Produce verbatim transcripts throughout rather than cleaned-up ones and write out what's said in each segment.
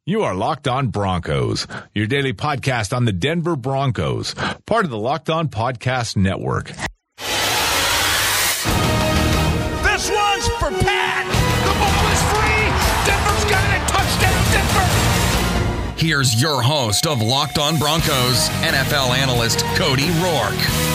You are Locked On Broncos, your daily podcast on the Denver Broncos, part of the Locked On Podcast Network. This one's for Pat. The ball is free. Denver's got it. Touchdown, Denver. Here's your host of Locked On Broncos, N F L analyst Cody Roark.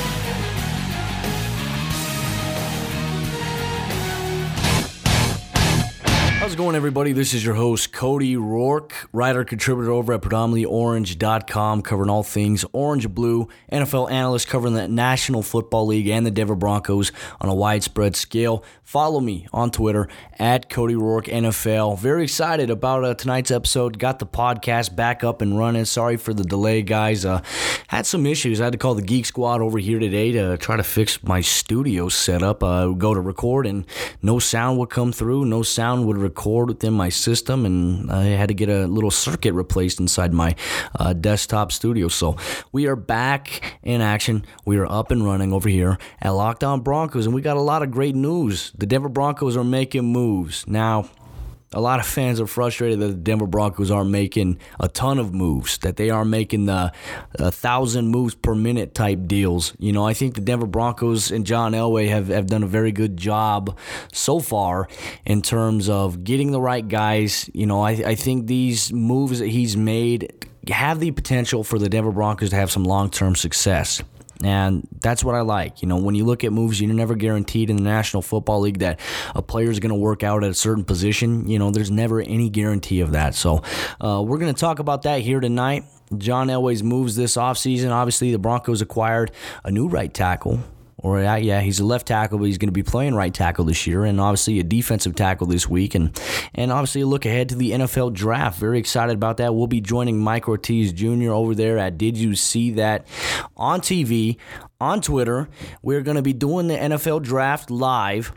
How's it going, everybody? This is your host, Cody Roark, writer, contributor over at predominantly orange dot com, covering all things orange, blue, N F L analyst covering the National Football League and the Denver Broncos on a widespread scale. Follow me on Twitter, at Cody Roark N F L. Very excited about uh, tonight's episode. Got the podcast back up and running. Sorry for the delay, guys. Uh, had some issues. I had to call the Geek Squad over here today to try to fix my studio setup. Uh, go to record, and no sound would come through. No sound would record within my system, and I had to get a little circuit replaced inside my uh, desktop studio. So we are back in action. We are up and running over here at Locked On Broncos, and we got a lot of great news. The Denver Broncos are making moves. Now, a lot of fans are frustrated that the Denver Broncos aren't making a ton of moves, that they are making the a thousand moves per minute type deals. You know, I think the Denver Broncos and John Elway have, have done a very good job so far in terms of getting the right guys. You know, I, I think these moves that he's made have the potential for the Denver Broncos to have some long-term success. And that's what I like. You know, when you look at moves, you're never guaranteed in the National Football League that a player is going to work out at a certain position. You know, there's never any guarantee of that. So uh, we're going to talk about that here tonight. John Elway's moves this offseason. Obviously, the Broncos acquired a new right tackle. Or, uh, yeah, he's a left tackle, but he's going to be playing right tackle this year, and obviously a defensive tackle this week, and and obviously a look ahead to the N F L draft. Very excited about that. We'll be joining Mike Ortiz Junior over there at Did You See That on T V, on Twitter. We're going to be doing the N F L draft live.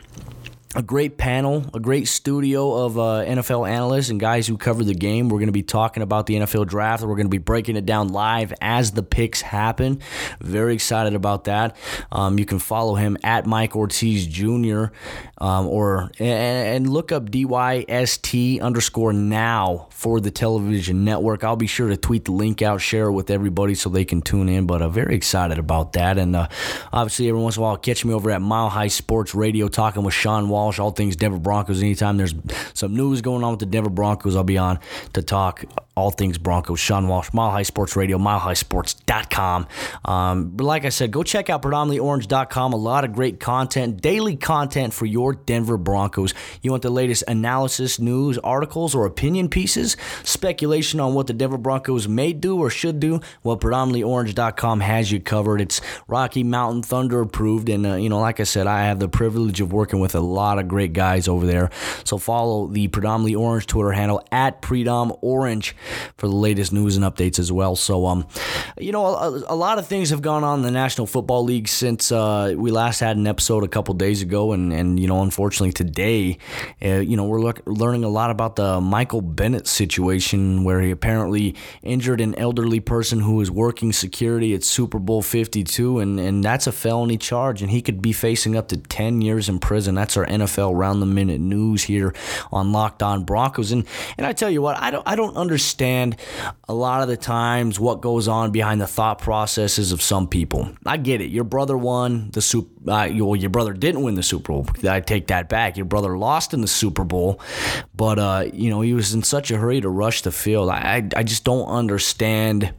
A great panel, a great studio of uh, N F L analysts and guys who cover the game. We're going to be talking about the N F L draft. We're going to be breaking it down live as the picks happen. Very excited about that. Um, you can follow him at Mike Ortiz Junior Um, or and, and look up D Y S T underscore now for the television network. I'll be sure to tweet the link out, share it with everybody so they can tune in. But I'm uh, very excited about that. And uh, obviously, every once in a while, catch me over at Mile High Sports Radio talking with Sean Wall. All things Denver Broncos. Anytime there's some news going on with the Denver Broncos, I'll be on to talk all things Broncos. Sean Walsh, Mile High Sports Radio, mile high sports dot com. Um, but like I said, go check out predominantly orange dot com. A lot of great content, daily content for your Denver Broncos. You want the latest analysis, news, articles, or opinion pieces? Speculation on what the Denver Broncos may do or should do? Well, predominantly orange dot com has you covered. It's Rocky Mountain Thunder approved. And, uh, you know, like I said, I have the privilege of working with a lot of great guys over there. So follow the Predominantly Orange Twitter handle at Predom Orange for the latest news and updates as well. So, um, you know, a, a lot of things have gone on in the National Football League since uh, we last had an episode a couple days ago. And, and you know, unfortunately today, uh, you know, we're look, learning a lot about the Michael Bennett situation where he apparently injured an elderly person who was working security at Super Bowl fifty-two. And, and that's a felony charge, and he could be facing up to ten years in prison. That's our N F L round the minute news here on Locked On Broncos. And and I tell you what, I don't I don't understand a lot of the times what goes on behind the thought processes of some people. I get it. Your brother won the Super uh, well, your brother didn't win the Super Bowl. I take that back. Your brother lost in the Super Bowl, but uh, you know, he was in such a hurry to rush the field. I I, I just don't understand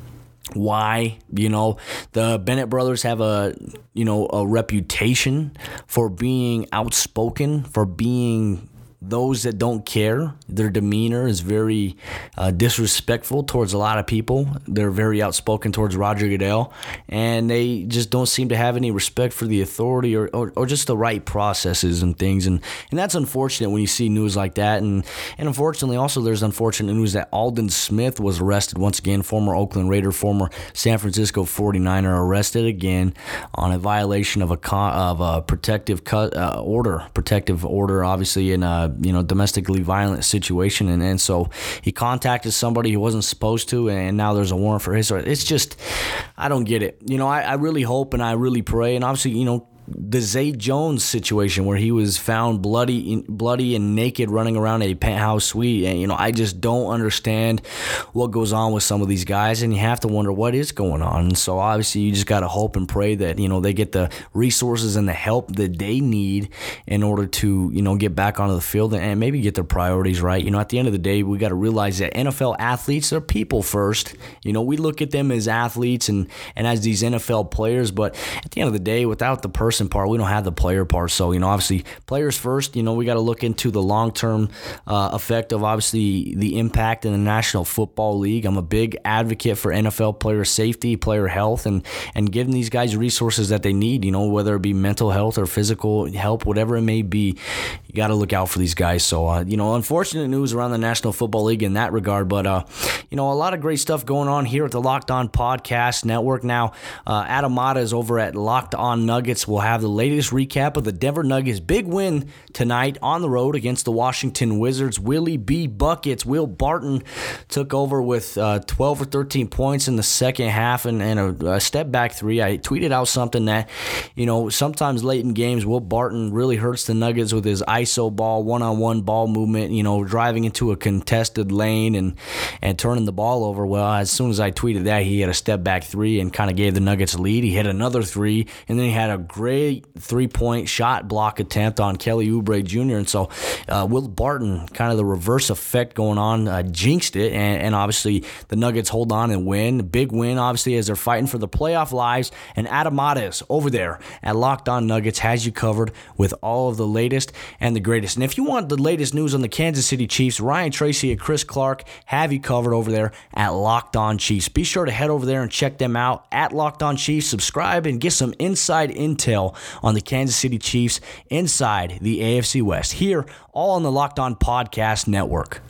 why. You know, the Bennett brothers have a, you know, a reputation for being outspoken, for being those that don't care. Their demeanor is very uh, disrespectful towards a lot of people. They're very outspoken towards Roger Goodell, and they just don't seem to have any respect for the authority or, or, or just the right processes and things. And, and that's unfortunate when you see news like that. And, and unfortunately, also there's unfortunate news that Aldon Smith was arrested once again, former Oakland Raider, former San Francisco forty-niner, arrested again on a violation of a con- of a protective cut, uh, order, protective order, obviously in a you know, domestically violent situation, and, and so he contacted somebody he wasn't supposed to, and now there's a warrant for his arrest. It's just, I don't get it. You know, I, I really hope and I really pray, and obviously, you know, the Zay Jones situation where he was found bloody, bloody and naked running around a penthouse suite. And, you know, I just don't understand what goes on with some of these guys, and you have to wonder what is going on. And so obviously you just got to hope and pray that, you know, they get the resources and the help that they need in order to, you know, get back onto the field and maybe get their priorities right. You know, at the end of the day, we got to realize that N F L athletes, they're people first. You know, we look at them as athletes and, and as these N F L players, but at the end of the day, without the person part, we don't have the player part. So, you know, obviously players first. You know, we got to look into the long-term uh, effect of obviously the impact in the National Football League. I'm a big advocate for N F L player safety, player health, and and giving these guys resources that they need, you know, whether it be mental health or physical help, whatever it may be. You got to look out for these guys. So, uh, you know, unfortunate news around the National Football League in that regard, but, uh, you know, a lot of great stuff going on here at the Locked On Podcast Network. Now, uh, Adam Mata is over at Locked On Nuggets. We'll have the latest recap of the Denver Nuggets' big win tonight on the road against the Washington Wizards. Willie B. Buckets, Will Barton, took over with uh, twelve or thirteen points in the second half and, and a, a step back three. I tweeted out something that, you know, sometimes late in games, Will Barton really hurts the Nuggets with his I S O ball, one-on-one ball movement, you know, driving into a contested lane and, and turning the ball over. Well, as soon as I tweeted that, he had a step back three and kind of gave the Nuggets a lead. He hit another three, and then he had a great three-point shot block attempt on Kelly Oubre Junior And so uh, Will Barton, kind of the reverse effect going on, uh, jinxed it, and, and obviously the Nuggets hold on and win. Big win, obviously, as they're fighting for the playoff lives. And Adam Mata over there at Locked On Nuggets has you covered with all of the latest and the greatest. And if you want the latest news on the Kansas City Chiefs, Ryan Tracy and Chris Clark have you covered over there at Locked On Chiefs. Be sure to head over there and check them out at Locked On Chiefs. Subscribe and get some inside intel on the Kansas City Chiefs inside the A F C West. Here, all on the Locked On Podcast Network.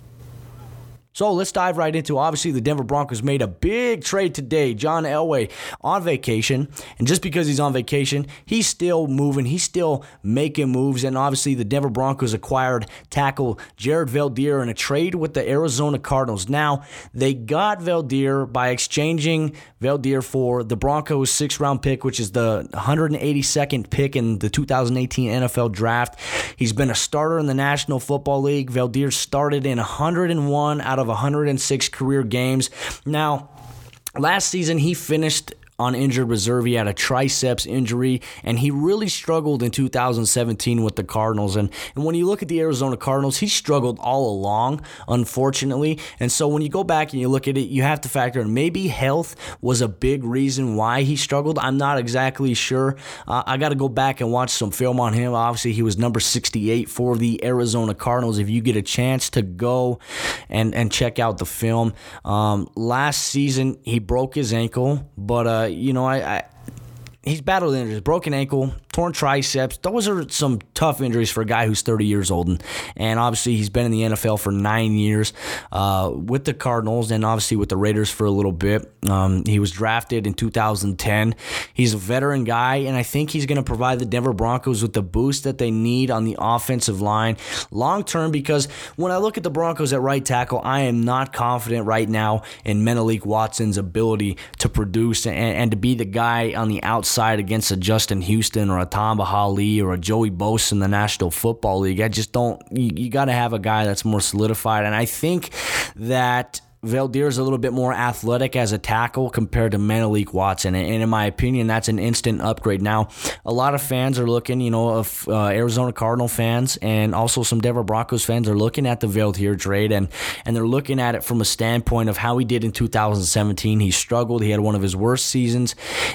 So let's dive right into, obviously, the Denver Broncos made a big trade today. John Elway on vacation, and just because he's on vacation, he's still moving. He's still making moves, and obviously the Denver Broncos acquired tackle Jared Veldheer in a trade with the Arizona Cardinals. Now, they got Veldheer by exchanging Veldheer for the Broncos' sixth-round pick, which is the one hundred eighty-second pick in the two thousand eighteen N F L Draft. He's been a starter in the National Football League. Veldheer started in one hundred one out of one hundred six career games. Now, last season he finished on injured reserve. He had a triceps injury, and he really struggled in two thousand seventeen with the Cardinals. And, and when you look at the Arizona Cardinals, he struggled all along, unfortunately. And so when you go back and you look at it, you have to factor in maybe health was a big reason why he struggled. I'm not exactly sure. Uh, I got to go back and watch some film on him. Obviously, he was number sixty-eight for the Arizona Cardinals. If you get a chance to go and, and check out the film. Um, last season, he broke his ankle, but uh, you know, I, I he's battled injuries, broken ankle, torn triceps. Those are some tough injuries for a guy who's thirty years old. And, and obviously, he's been in the N F L for nine years uh, with the Cardinals and obviously with the Raiders for a little bit. Um, he was drafted in two thousand ten. He's a veteran guy, and I think he's going to provide the Denver Broncos with the boost that they need on the offensive line long-term, because when I look at the Broncos at right tackle, I am not confident right now in Menelik Watson's ability to produce and, and to be the guy on the outside against a Justin Houston or a Tamba Hali or a Joey Bosa in the National Football League. I just don't, you, you got to have a guy that's more solidified. And I think that Veldheer is a little bit more athletic as a tackle compared to Menelik Watson, and in my opinion, that's an instant upgrade. Now, a lot of fans are looking, you know, of uh, Arizona Cardinal fans and also some Denver Broncos fans are looking at the Veldheer trade, and and they're looking at it from a standpoint of how he did in two thousand seventeen. He struggled. He had one of his worst seasons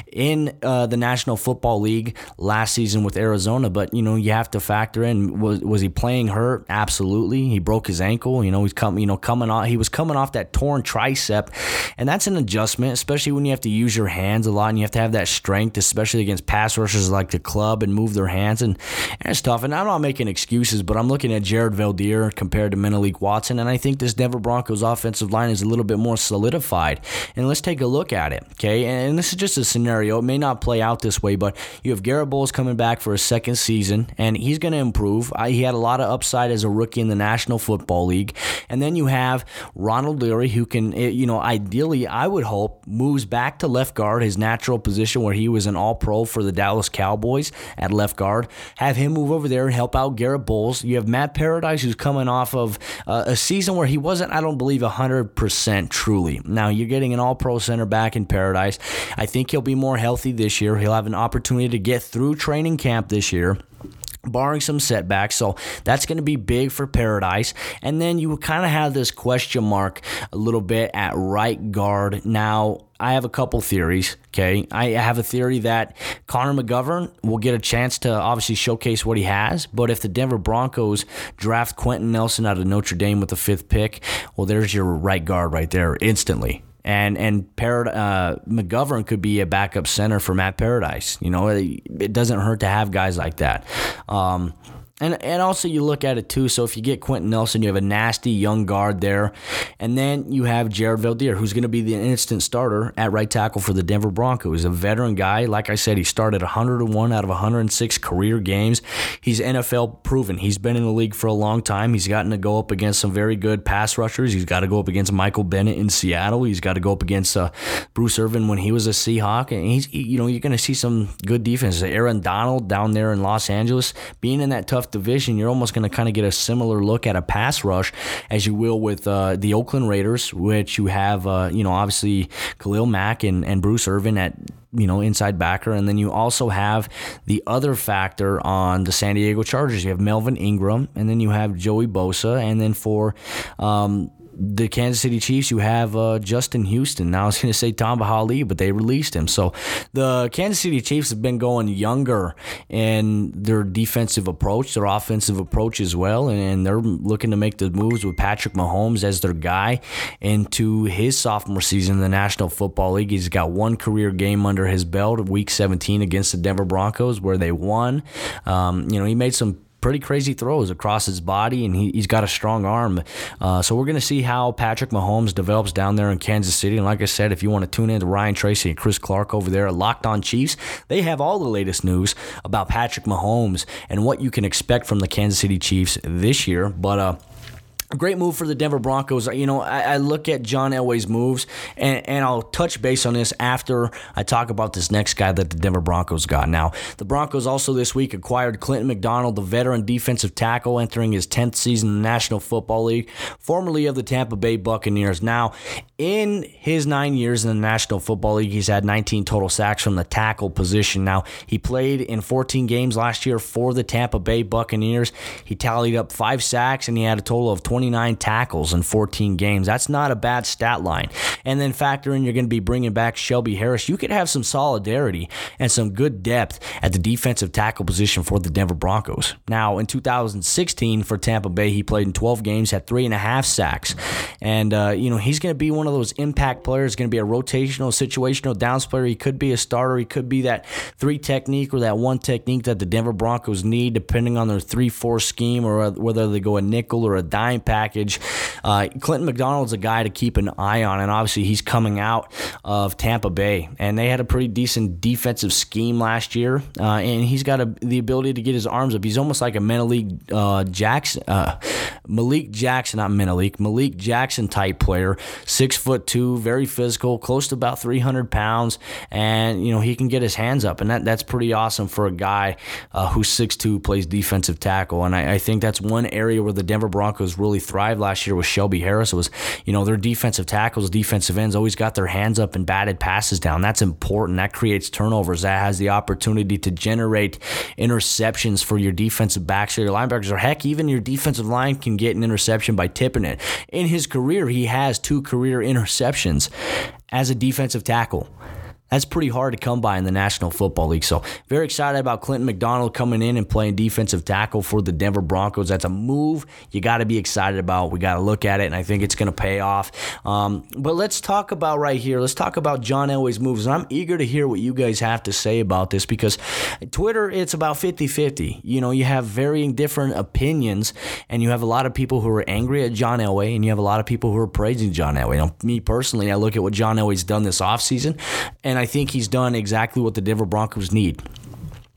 in uh, the National Football League last season with Arizona, but, you know, you have to factor in, was was he playing hurt? Absolutely. He broke his ankle. You know, he's come, you know, coming off, he was coming off that torn tricep, and that's an adjustment, especially when you have to use your hands a lot and you have to have that strength, especially against pass rushers like the club and move their hands, and, and it's tough. And I'm not making excuses, but I'm looking at Jared Veldheer compared to Menelik Watson, and I think this Denver Broncos offensive line is a little bit more solidified. And let's take a look at it, okay? And this is just a scenario. It may not play out this way, but you have Garrett Bowles coming back for a second season, and he's going to improve. I, he had a lot of upside as a rookie in the National Football League. And then you have Ronald Leary, Terry, who can, you know, ideally, I would hope, moves back to left guard, his natural position where he was an all-pro for the Dallas Cowboys at left guard. Have him move over there and help out Garrett Bowles. You have Matt Paradise, who's coming off of uh, a season where he wasn't, I don't believe, one hundred percent truly. Now, you're getting an all-pro center back in Paradise. I think he'll be more healthy this year. He'll have an opportunity to get through training camp this year, barring some setbacks. So that's going to be big for Paradise. And then you kind of have this question mark a little bit at right guard. Now, I have a couple theories, okay? I have a theory that Connor McGovern will get a chance to obviously showcase what he has, but if the Denver Broncos draft Quentin Nelson out of Notre Dame with the fifth pick, well, there's your right guard right there instantly. And and Parad- uh, McGovern could be a backup center for Matt Paradise. You know, it, it doesn't hurt to have guys like that. Um, And and also you look at it too, so if you get Quentin Nelson, you have a nasty young guard there. And then you have Jared Veldheer, who's going to be the instant starter at right tackle for the Denver Broncos. He's a veteran guy. Like I said, he started one hundred one out of one hundred six career games. He's N F L proven. He's been in the league for a long time. He's gotten to go up against some very good pass rushers. He's got to go up against Michael Bennett in Seattle. He's got to go up against uh, Bruce Irvin when he was a Seahawk. And he's, you know, you're going to see some good defenses. Aaron Donald down there in Los Angeles, being in that tough division, you're almost going to kind of get a similar look at a pass rush as you will with uh, the Oakland Raiders, which you have, uh, you know, obviously Khalil Mack and, and Bruce Irvin at, you know, inside backer. And then you also have the other factor on the San Diego Chargers. You have Melvin Ingram, and then you have Joey Bosa. And then for um, the Kansas City Chiefs, you have uh, Justin Houston. Now I was going to say Tamba Hali, but they released him. So the Kansas City Chiefs have been going younger in their defensive approach, their offensive approach as well, and they're looking to make the moves with Patrick Mahomes as their guy into his sophomore season in the National Football League. He's got one career game under his belt, Week seventeen against the Denver Broncos, where they won. Um, you know, he made some pretty crazy throws across his body, and he, he's got a strong arm. Uh, so we're going to see how Patrick Mahomes develops down there in Kansas City. And like I said, if you want to tune in to Ryan Tracy and Chris Clark over there at Locked On Chiefs, they have all the latest news about Patrick Mahomes and what you can expect from the Kansas City Chiefs this year. But uh a great move for the Denver Broncos. You know, I, I look at John Elway's moves, and, and I'll touch base on this after I talk about this next guy that the Denver Broncos got. Now, the Broncos also this week acquired Clinton McDonald, the veteran defensive tackle entering his tenth season in the National Football League, formerly of the Tampa Bay Buccaneers. Now, in his nine years in the National Football League, he's had nineteen total sacks from the tackle position. Now, he played in fourteen games last year for the Tampa Bay Buccaneers. He tallied up five sacks, and he had a total of twenty-nine tackles in fourteen games. That's not a bad stat line. And then factor in you're going to be bringing back Shelby Harris. You could have some solidarity and some good depth at the defensive tackle position for the Denver Broncos. Now, in two thousand sixteen for Tampa Bay, he played in twelve games, had three and a half sacks. And, uh, you know, he's going to be one of those impact players, going to be a rotational, situational downs player. He could be a starter. He could be that three technique or that one technique that the Denver Broncos need, depending on their three four scheme or whether they go a nickel or a dime package. Uh, Clinton McDonald's a guy to keep an eye on, and obviously he's coming out of Tampa Bay, and they had a pretty decent defensive scheme last year, uh, and he's got a, the ability to get his arms up. He's almost like a Malik uh, Jackson, uh, Malik Jackson, not Malik, Malik Jackson type player, six foot two, very physical, close to about three hundred pounds, and you know he can get his hands up, and that that's pretty awesome for a guy uh, who's six two, plays defensive tackle, and I, I think that's one area where the Denver Broncos really thrived last year with Shelby Harris. Was, you know, their defensive tackles, defensive ends always got their hands up and batted passes down. That's important. That creates turnovers. That has the opportunity to generate interceptions for your defensive backs or your linebackers, or heck, even your defensive line can get an interception by tipping it. In his career, he has two career interceptions as a defensive tackle. That's pretty hard to come by in the National Football League. So very excited about Clinton McDonald coming in and playing defensive tackle for the Denver Broncos. That's a move you got to be excited about. We got to look at it, and I think it's going to pay off. Um, but let's talk about right here. Let's talk about John Elway's moves. And I'm eager to hear what you guys have to say about this, because Twitter, it's about fifty-fifty. You know, you have varying different opinions, and you have a lot of people who are angry at John Elway, and you have a lot of people who are praising John Elway. You know, me personally, I look at what John Elway's done this offseason, and I think he's done exactly what the Denver Broncos need.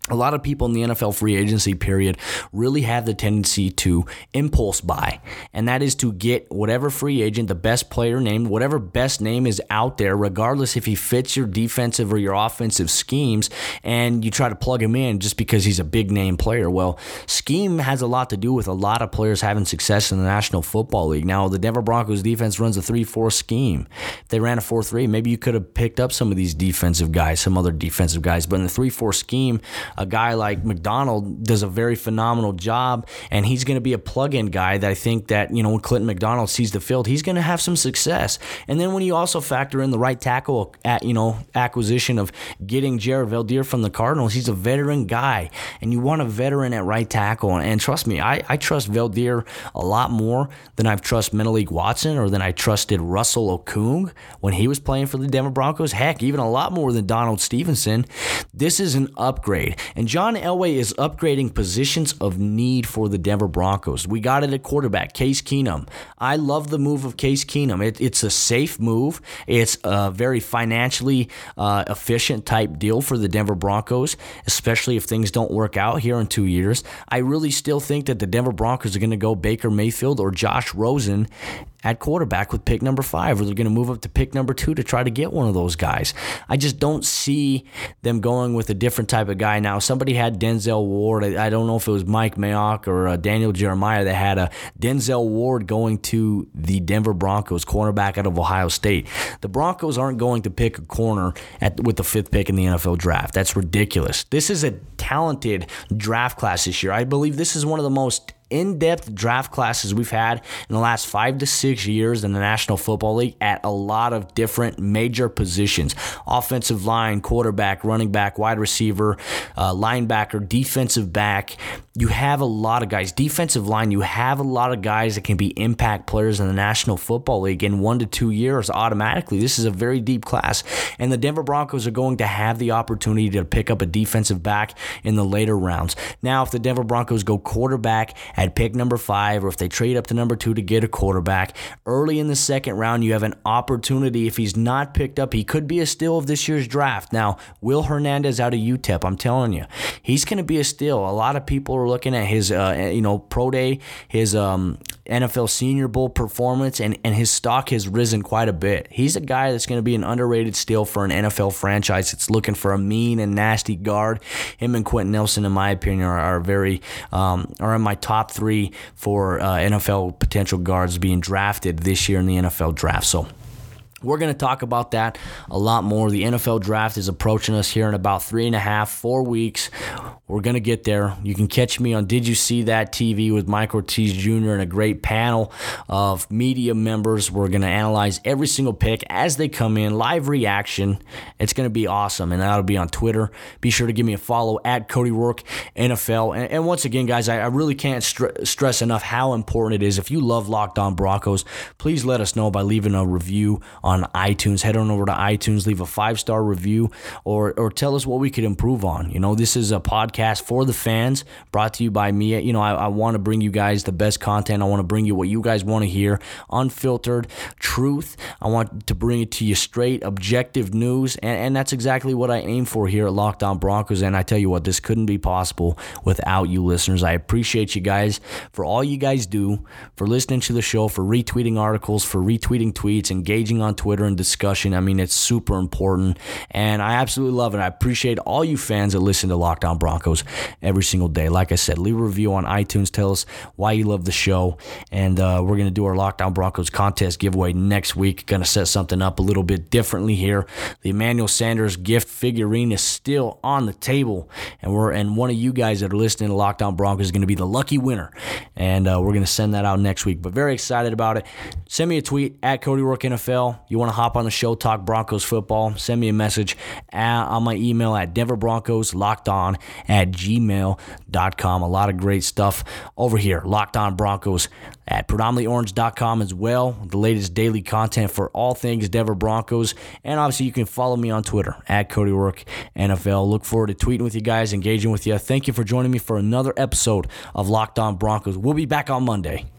a lot of people in the N F L free agency period really have the tendency to impulse buy, and that is to get whatever free agent, the best player named, whatever best name is out there, regardless if he fits your defensive or your offensive schemes, and you try to plug him in just because he's a big name player. Well, scheme has a lot to do with a lot of players having success in the National Football League. Now, the Denver Broncos defense runs a three four scheme. If they ran a four three, maybe you could have picked up some of these defensive guys, some other defensive guys, but in the three four scheme, a guy like McDonald does a very phenomenal job, and he's going to be a plug-in guy that I think that, you know, when Clinton McDonald sees the field, he's going to have some success. And then when you also factor in the right tackle at, you know, acquisition of getting Jared Veldheer from the Cardinals, he's a veteran guy, and you want a veteran at right tackle. And trust me, I, I trust Veldheer a lot more than I've trusted Menelik Watson or than I trusted Russell Okung when he was playing for the Denver Broncos. Heck, even a lot more than Donald Stevenson. This is an upgrade. And John Elway is upgrading positions of need for the Denver Broncos. We got it at quarterback, Case Keenum. I love the move of Case Keenum. It, it's a safe move. It's a very financially uh, efficient type deal for the Denver Broncos, especially if things don't work out here in two years. I really still think that the Denver Broncos are going to go Baker Mayfield or Josh Rosen at quarterback with pick number five, or they're going to move up to pick number two to try to get one of those guys. I just don't see them going with a different type of guy. Now, somebody had Denzel Ward. I, I don't know if it was Mike Mayock or uh, Daniel Jeremiah that had a Denzel Ward going to the Denver Broncos, cornerback out of Ohio State. The Broncos aren't going to pick a corner at with the fifth pick in the N F L draft. That's ridiculous. This is a talented draft class this year. I believe this is one of the most in-depth draft classes we've had in the last five to six years in the National Football League at a lot of different major positions. Offensive line, quarterback, running back, wide receiver, uh, linebacker, defensive back. You have a lot of guys. Defensive line, you have a lot of guys that can be impact players in the National Football League in one to two years automatically. This is a very deep class. And the Denver Broncos are going to have the opportunity to pick up a defensive back in the later rounds. Now, if the Denver Broncos go quarterback at pick number five, or if they trade up to number two to get a quarterback, early in the second round, you have an opportunity. If he's not picked up, he could be a steal of this year's draft. Now, Will Hernandez out of U T E P, I'm telling you, he's going to be a steal. A lot of people are looking at his, uh, you know, pro day, his um, N F L Senior Bowl performance, and, and his stock has risen quite a bit. He's a guy that's going to be an underrated steal for an N F L franchise that's looking for a mean and nasty guard. Him and Quentin Nelson, in my opinion, are, are very um, are in my top three for uh, N F L potential guards being drafted this year in the N F L draft. So we're going to talk about that a lot more. The N F L draft is approaching us here in about three and a half, four weeks. We're going to get there. You can catch me on Did You See That T V with Mike Ortiz Junior and a great panel of media members. We're going to analyze every single pick as they come in, live reaction. It's going to be awesome, and that'll be on Twitter. Be sure to give me a follow at Cody Rourke N F L. And, and once again, guys, I, I really can't str- stress enough how important it is. If you love Locked On Broncos, please let us know by leaving a review on iTunes. Head on over to iTunes, leave a five-star review, or or tell us what we could improve on. You know, this is a podcast for the fans, brought to you by me. You know, I, I want to bring you guys the best content. I want to bring you what you guys want to hear, unfiltered truth. I want to bring it to you straight, objective news, and, and that's exactly what I aim for here at Locked On Broncos. And I tell you what, this couldn't be possible without you listeners. I appreciate you guys for all you guys do, for listening to the show, for retweeting articles, for retweeting tweets, engaging on Twitter and discussion. I mean, it's super important, and I absolutely love it. I appreciate all you fans that listen to Locked On Broncos every single day. Like I said, leave a review on iTunes. Tell us why you love the show, and uh, we're going to do our Locked On Broncos contest giveaway next week. Going to set something up a little bit differently here. The Emmanuel Sanders gift figurine is still on the table, and we're and one of you guys that are listening to Locked On Broncos is going to be the lucky winner, and uh, we're going to send that out next week. But very excited about it. Send me a tweet at Cody Rourke N F L. You want to hop on the show, talk Broncos football, send me a message at, on my email at Denver Broncos Locked On at gmail dot com. A lot of great stuff over here. Locked On Broncos at predominantly orange dot com as well. The latest daily content for all things Denver Broncos. And obviously you can follow me on Twitter at Cody Rourke N F L. Look forward to tweeting with you guys, engaging with you. Thank you for joining me for another episode of Locked On Broncos. We'll be back on Monday.